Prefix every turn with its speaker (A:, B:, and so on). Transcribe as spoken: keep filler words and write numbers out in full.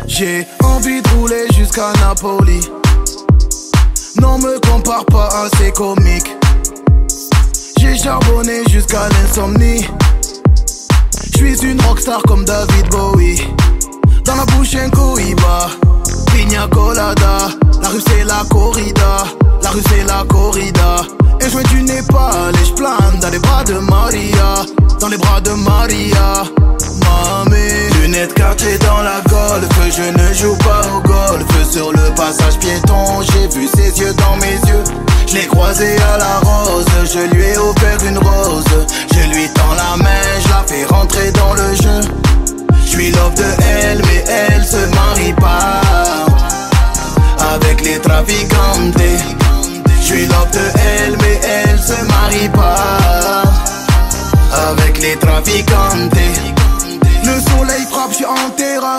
A: J'ai envie de rouler jusqu'à Napoli. Non me compare pas à ces comiques. J'ai charbonné jusqu'à l'insomnie. J'suis une rockstar comme David Bowie. Dans la bouche un cohiba, pina colada. La rue c'est la corrida, la rue c'est la corrida. Et je du Népal et j'plane dans les bras de Maria. Dans les bras de Maria, mamé. Lunettes quartier dans la golf, je ne joue pas au golf. Sur le passage piéton, j'ai vu ses yeux dans mes yeux. Je l'ai croisé à la rose,